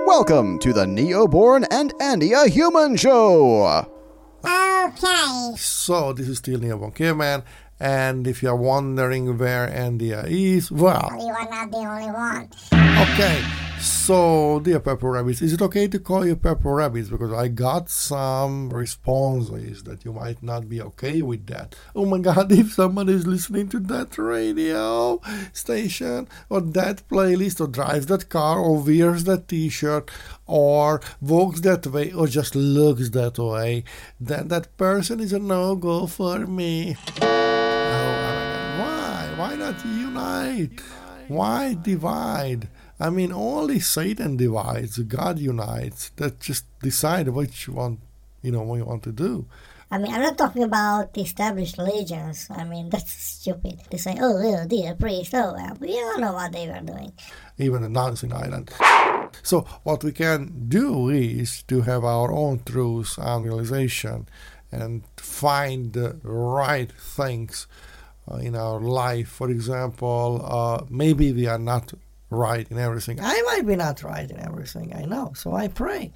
Welcome to the Neoborn and Andy a Human Show! Okay. So, this is still Neoborn Caveman, and if you are wondering where Andia is, well... You are not the only one. Okay, so, dear Pepper Rabbits, is it okay to call you Pepper Rabbits? Because I got some responses that you might not be okay with that. Oh my god, if someone is listening to that radio station, or that playlist, or drives that car, or wears that t-shirt, or walks that way, or just looks that way, then that person is a no-go for me. Why not unite? Why divide? I mean, only Satan divides, God unites. That just decide what you want, what you want to do. I mean, I'm not talking about the established religions. I mean, that's stupid. They say, oh, well, dear priest, oh, well, we all know what they were doing. Even the nuns in Ireland. So what we can do is to have our own truths and realization and find the right things in our life. For example, maybe we are not right in everything. I might be not right in everything, I know, so I pray.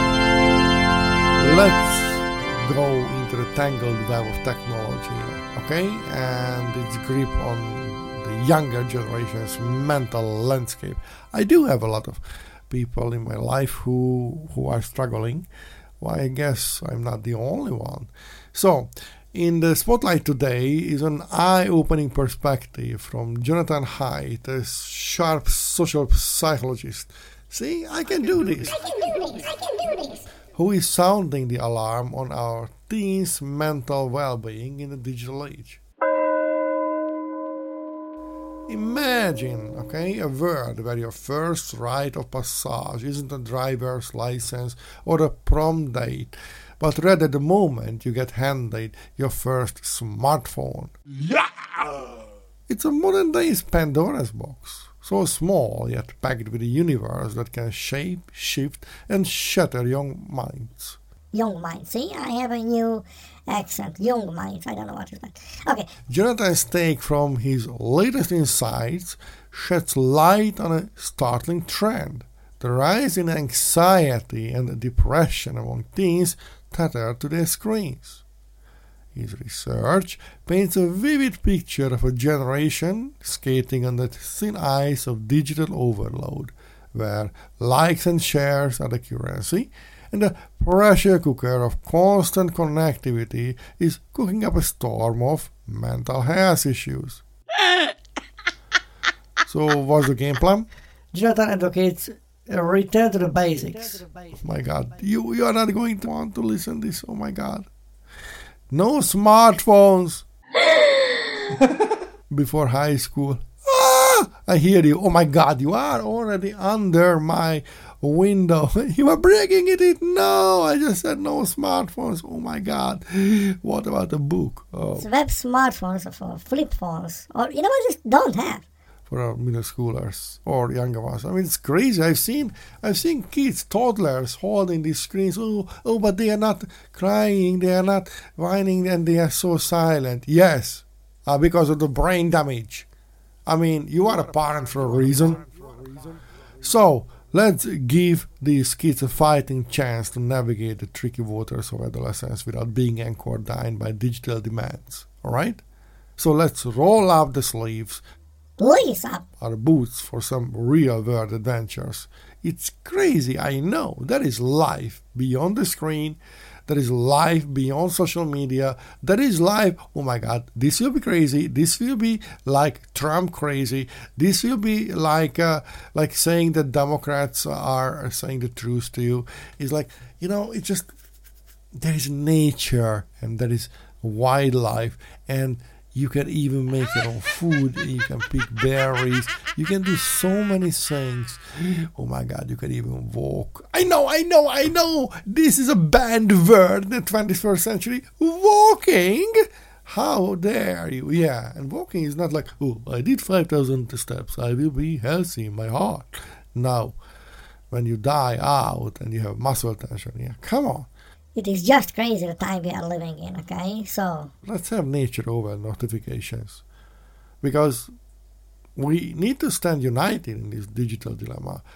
Let's go into the tangled web of technology, okay, and its grip on the younger generation's mental landscape. I do have a lot of people in my life who are struggling. Well, I guess I'm not the only one. So, in the spotlight today is an eye-opening perspective from Jonathan Haidt, a sharp social psychologist. See, I can do this. Who is sounding the alarm on our teens' mental well-being in the digital age. Imagine, a world where your first rite of passage isn't a driver's license or a prom date, but rather the moment you get handed your first smartphone. Yeah! It's a modern day Pandora's box, so small yet packed with a universe that can shape, shift, and shatter young minds. Young minds, see? I have a new accent. Young minds, I don't know what is that. Okay. Jonathan's take from his latest insights sheds light on a startling trend: the rise in anxiety and depression among teens tethered to their screens. His research paints a vivid picture of a generation skating on the thin ice of digital overload, where likes and shares are the currency, and the pressure cooker of constant connectivity is cooking up a storm of mental health issues. So, what's the game plan? Jonathan advocates a return to the basics. Oh my god, you are not going to want to listen to this, oh my god. No smartphones before high school. I hear you, oh my god, you are already under my window. You are breaking it. No, I just said no smartphones. Oh my god. What about a book? Oh. It's web smartphones or flip phones. Or you know what, just don't have. For our middle schoolers or younger ones. I mean, it's crazy. I've seen kids, toddlers, holding these screens. Oh, but they are not crying, they are not whining, and they are so silent. Yes, because of the brain damage. I mean, you are a parent for a reason. So, let's give these kids a fighting chance to navigate the tricky waters of adolescence without being anchored down by digital demands. Alright? So let's roll up the sleeves, lace up our boots for some real-world adventures. It's crazy, I know. There is life beyond the screen. There is life beyond social media. There is life, oh my god, this will be crazy. This will be like Trump crazy. This will be like saying that Democrats are saying the truth to you. It's like, it's just, there is nature and there is wildlife, and you can even make your own food. You can pick berries. You can do so many things. Oh my god, you can even walk. I know. This is a banned word in the 21st century. Walking? How dare you? Yeah, and walking is not like, oh, I did 5,000 steps. I will be healthy in my heart. No. When you die out and you have muscle tension, yeah, come on. It is just crazy the time we are living in, okay? So let's have nature over notifications. Because we need to stand united in this digital dilemma.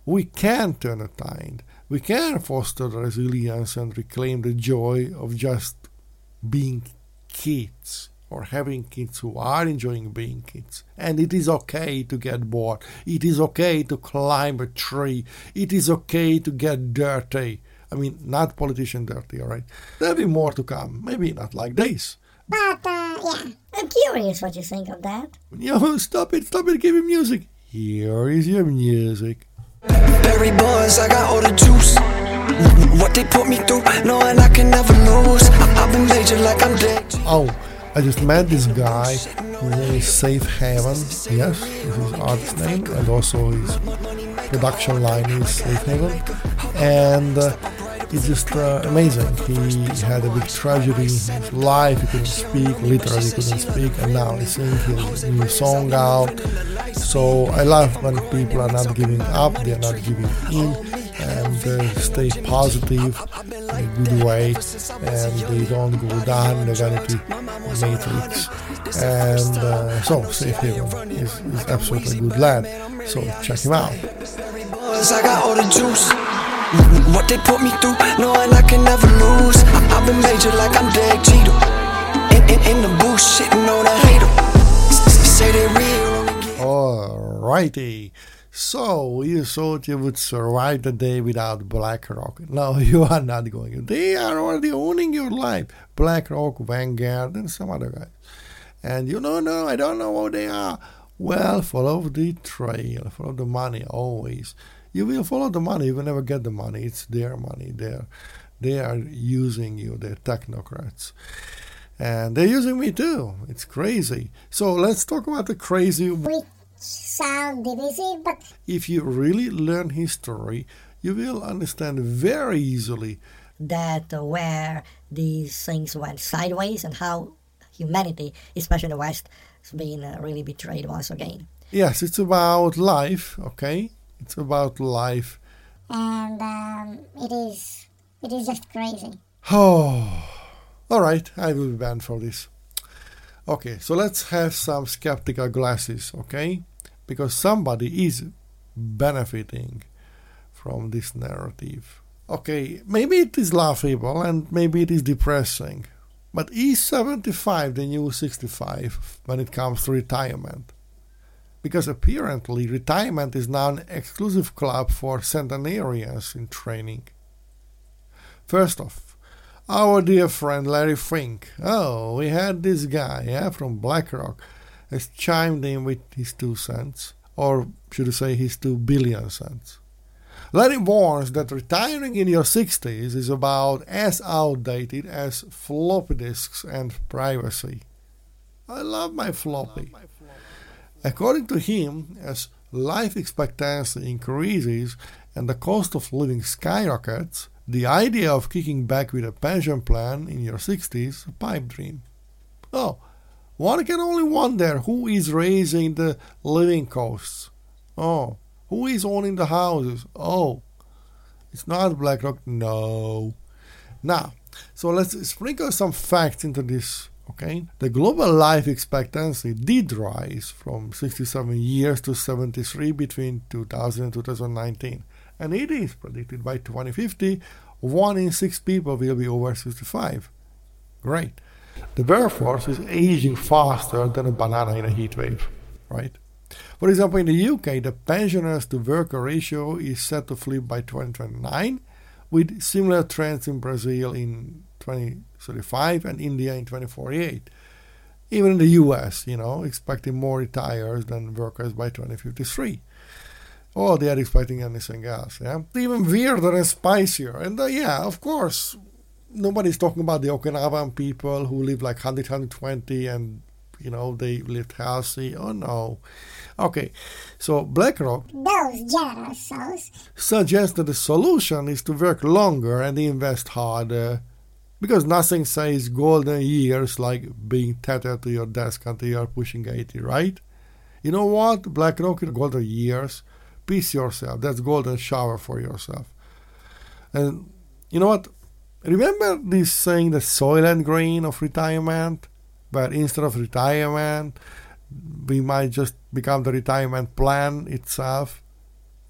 we can turn a tide. We can foster resilience and reclaim the joy of just being kids, or having kids who are enjoying being kids. And it is okay to get bored. It is okay to climb a tree. It is okay to get dirty. I mean, not politician dirty, all right? There'll be more to come. Maybe not like this. But, yeah, I'm curious what you think of that. Stop it, give me music. Here is your music. Berry boys, I got all the juice. What they put me through, knowing I can never lose. I've been major like I'm dead. Oh, I just met this guy. His name is Safe Haven. Yes, this is his artist name, and also his production line is Safe Haven. And it's just amazing. He had a big tragedy in his life. He couldn't speak, literally couldn't speak, and now he's singing his new song out. So I love when people are not giving up, they are not giving in, and stay positive in a good way, and they don't go down in the vanity matrix. And so Safe Haven is absolutely a good lad. So check him out. I got all the juice. What they put me through, knowing I can never lose. I've been major like I'm Derek Jeter. In the booth, shitting on a hater. Say they real. Alrighty. So you thought you would survive the day without BlackRock. No, you are not going. They are already owning your life. BlackRock, Vanguard, and some other guys. And you know, no, I don't know who they are. Well, follow the trail, follow the money always. You will follow the money, you will never get the money. It's their money. They are using you, they're technocrats. And they're using me too. It's crazy. So let's talk about the crazy. Which sound divisive, but if you really learn history, you will understand very easily that where these things went sideways and how humanity, especially the West, has been really betrayed once again. Yes, it's about life, okay? It's about life. and it is just crazy. Oh, all right, I will be banned for this. Okay, so let's have some skeptical glasses, okay? Because somebody is benefiting from this narrative. Okay, maybe it is laughable and maybe it is depressing, but is 75 the new 65 when it comes to retirement? Because apparently retirement is now an exclusive club for centenarians in training. First off, our dear friend Larry Fink, we had this guy from BlackRock, has chimed in with his 2 cents, or should I say his 2 billion cents. Larry warns that retiring in your 60s is about as outdated as floppy disks and privacy. I love my floppy. According to him, as life expectancy increases and the cost of living skyrockets, the idea of kicking back with a pension plan in your 60s is a pipe dream. Oh, one can only wonder who is raising the living costs. Oh, who is owning the houses? Oh, it's not BlackRock. No. Now, so let's sprinkle some facts into this, okay? The global life expectancy did rise from 67 years to 73 between 2000 and 2019. And it is predicted by 2050, 1 in 6 people will be over 65. Great. The workforce is aging faster than a banana in a heat wave, right? For example, in the UK, the pensioners to worker ratio is set to flip by 2029, with similar trends in Brazil in 2035 and India in 2048. Even in the US, expecting more retires than workers by 2053. Oh, they are expecting anything else, yeah? Even weirder and spicier. And of course, nobody's talking about the Okinawan people who live like 100, 120 and they lived healthy. Oh no. Okay, so BlackRock, Those generous souls, suggests that the solution is to work longer and invest harder, because nothing says golden years like being tethered to your desk until you are pushing 80, right? You know what? BlackRock is golden years. Peace yourself. That's golden shower for yourself. And you know what? Remember this saying, the Soylent Green of retirement? But instead of retirement, we might just become the retirement plan itself.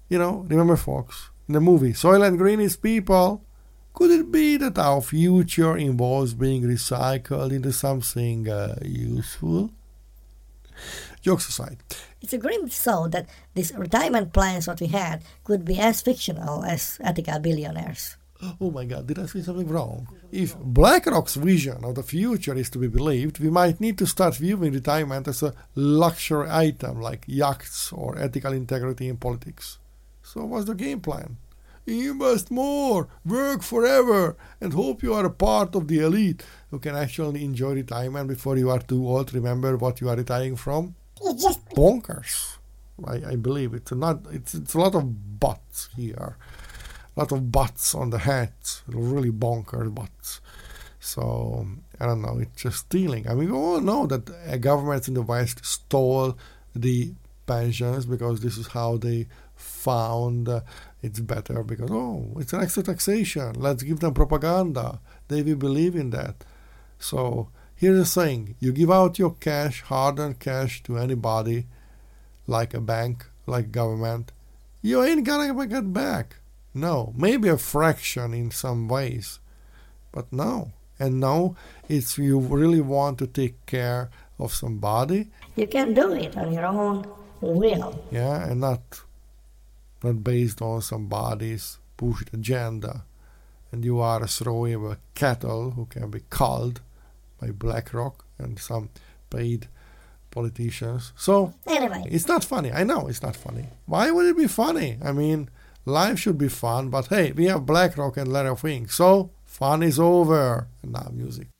remember, folks, in the movie Soylent Green is people. Could it be that our future involves being recycled into something useful? Jokes aside. It's a grim thought that these retirement plans what we had could be as fictional as ethical billionaires. Oh my God, did I say something wrong? If BlackRock's vision of the future is to be believed, we might need to start viewing retirement as a luxury item like yachts or ethical integrity in politics. So what's the game plan? Invest more, work forever, and hope you are a part of the elite who can actually enjoy retirement before you are too old to remember what you are retiring from? It's just Bonkers. I believe it's a lot of buts here. A lot of butts on the hats, really bonkers butts. So, I don't know, it's just stealing. I mean, we all know that governments in the West stole the pensions because this is how they found it's better because, it's an extra taxation. Let's give them propaganda. They will believe in that. So, here's the thing. You give out your cash, hard-earned cash to anybody, like a bank, like government, you ain't gonna get back. No, maybe a fraction in some ways, but no. And no, if you really want to take care of somebody, You can do it on your own will. yeah, and not based on somebody's pushed agenda. And you are a throwaway cattle who can be culled by BlackRock and some paid politicians. So, anyway. it's not funny. I know it's not funny. Why would it be funny? I mean, life should be fun, but hey, we have BlackRock and Larry Fink, so fun is over. And now music.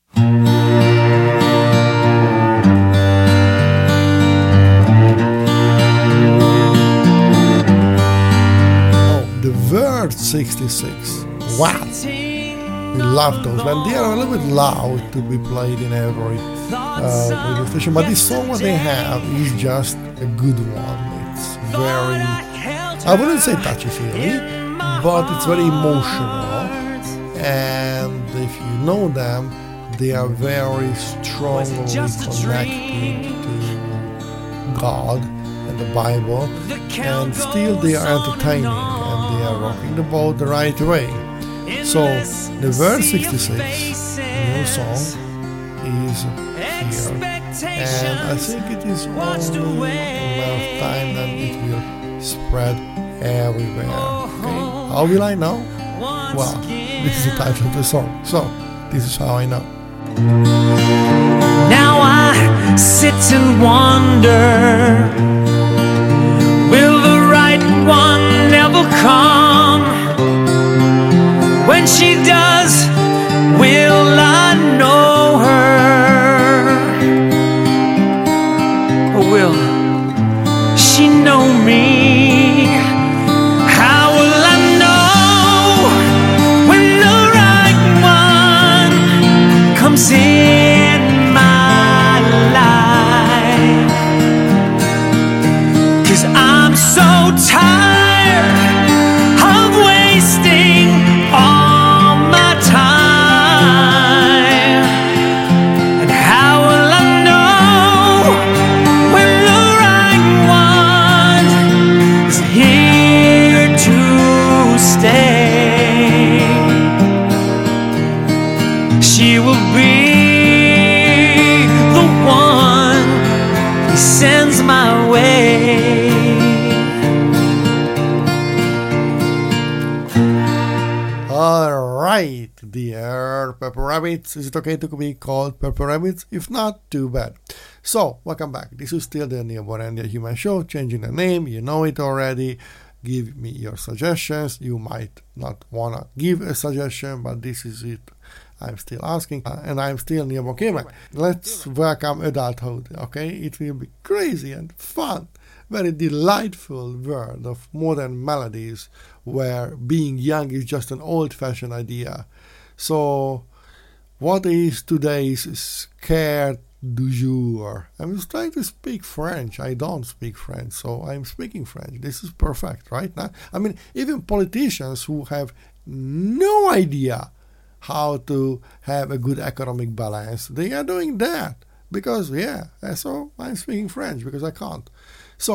The Word 66. Wow. We love those, and they are a little bit loud to be played in every radio station. But this song what they have is just a good one. It's very, I wouldn't say touchy-feely, but it's very emotional. And if you know them, they are very strongly connected to God and the Bible, and still they are entertaining and they are rocking the boat the right way. So the Word 66 new song is here, and I think it is only a matter of time that it will spread everywhere. Okay? How will I know? Well, this is the title of the song, so this is how I know. Now I sit and wonder, will the right one never come? When she does, will I know her? Or will she know me? How will I know when the right one comes in my life? 'Cause I'm so tired of wasting all my time. And how will I know when the right one is here to stay? She will be the one he sends my way. Alright, dear Pepper Rabbits. Is it okay to be called Pepper Rabbits? If not, too bad. So, welcome back. This is still the Neo Borandia Human Show, changing the name. You know it already. Give me your suggestions. You might not want to give a suggestion, but this is it. I'm still asking, and I'm still Neo Bokeman. Let's welcome adulthood, okay? It will be crazy and fun. Very delightful world of modern melodies where being young is just an old-fashioned idea. So, what is today's scared du jour? I'm just trying to speak French. I don't speak French, so I'm speaking French. This is perfect, right? Now, I mean, even politicians who have no idea how to have a good economic balance, they are doing that. Because, so I'm speaking French because I can't. So,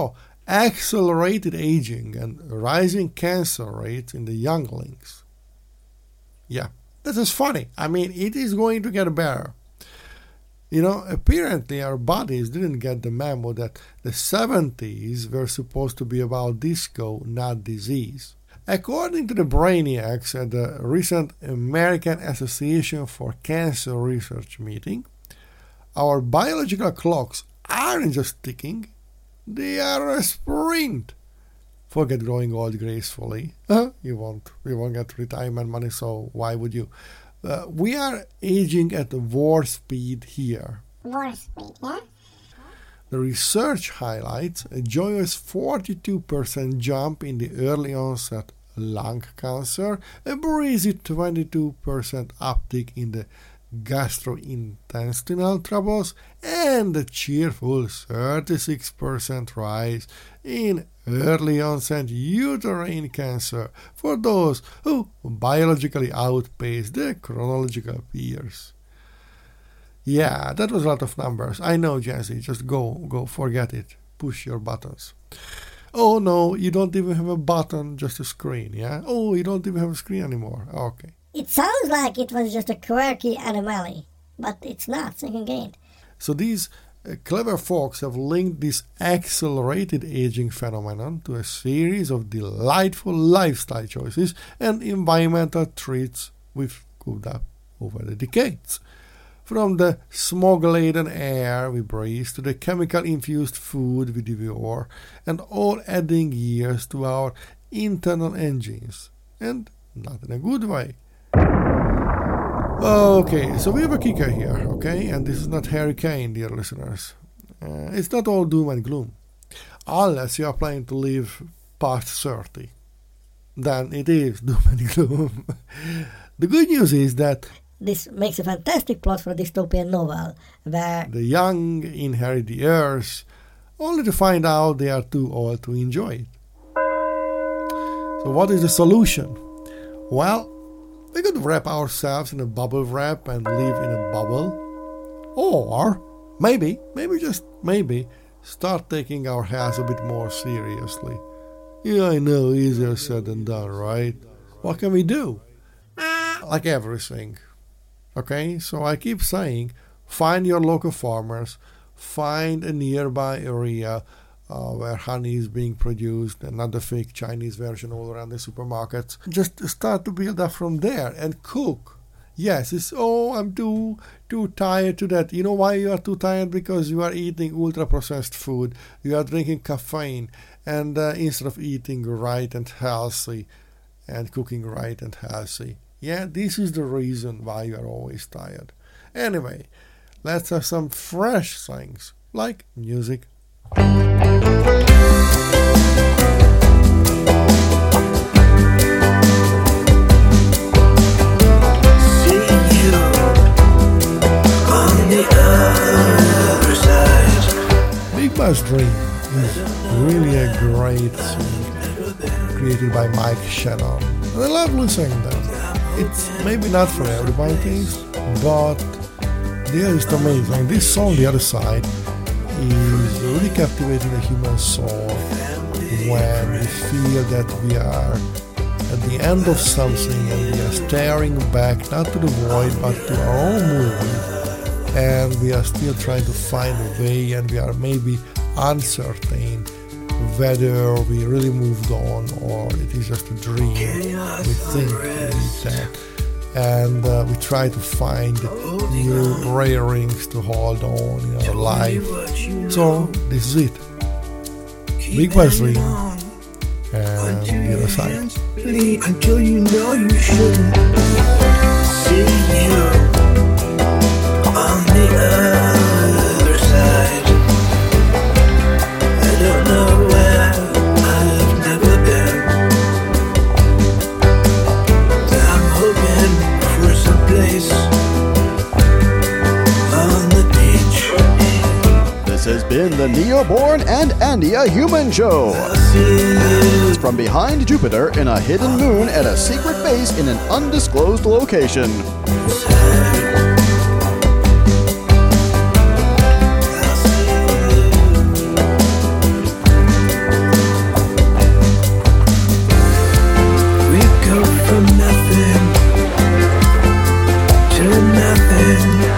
accelerated aging and rising cancer rates in the younglings. Yeah, this is funny. I mean, it is going to get better. Apparently our bodies didn't get the memo that the 70s were supposed to be about disco, not disease. According to the brainiacs at the recent American Association for Cancer Research meeting, our biological clocks aren't just ticking, they are a sprint. Forget growing old gracefully. You won't get retirement money, so why would you? We are aging at warp speed here. Warp speed, yeah? The research highlights a joyous 42% jump in the early onset lung cancer, a breezy 22% uptick in the gastrointestinal troubles, and a cheerful 36% rise in early onset uterine cancer for those who biologically outpace their chronological peers. Yeah, that was a lot of numbers. I know, Jesse, just go, forget it. Push your buttons. Oh no, you don't even have a button, just a screen, yeah? Oh, you don't even have a screen anymore. Okay. It sounds like it was just a quirky anomaly, but it's not, second gain. So these clever folks have linked this accelerated aging phenomenon to a series of delightful lifestyle choices and environmental treats we've cooked up over the decades. From the smog-laden air we breathe to the chemical-infused food we devour, and all adding years to our internal engines, and not in a good way. Okay, so we have a kicker here, okay? And this is not Hurricane, dear listeners. It's not all doom and gloom. Unless you are planning to live past 30. Then it is doom and gloom. The good news is that this makes a fantastic plot for a dystopian novel, where the young inherit the earth, only to find out they are too old to enjoy it. So what is the solution? Well, we could wrap ourselves in a bubble wrap and live in a bubble. Or maybe just maybe, start taking our health a bit more seriously. Yeah, I know, easier said than done, right? What can we do? Like everything. Okay, so I keep saying, find your local farmers, find a nearby area where honey is being produced and not the fake Chinese version all around the supermarkets. Just start to build up from there and cook. Yes, I'm too tired to that. You know why you are too tired? Because you are eating ultra-processed food. You are drinking caffeine. And instead of eating right and healthy and cooking right and healthy. Yeah, this is the reason why you are always tired. Anyway, let's have some fresh things, like music. Big Bus Dream is really a great song, created by Mike Shannon. And I love listening to them. It's maybe not for everybody's taste, but they are just amazing. This song, The Other Side, is really captivating the human soul when we feel that we are at the end of something and we are staring back not to the void but to our own movie, and we are still trying to find a way, and we are maybe uncertain whether we really moved on or it is just a dream. We think that, and we try to find new railings to hold on in our life. So this is it. Big Bus Dream and The Other Side. Until you know you shouldn't see you on the other side. I don't know where I've never been. I'm hoping for some place on the beach. This has been the Neoborn and Andia Human Show. I'll see you. From behind Jupiter in a hidden moon at a secret base in an undisclosed location. nothing.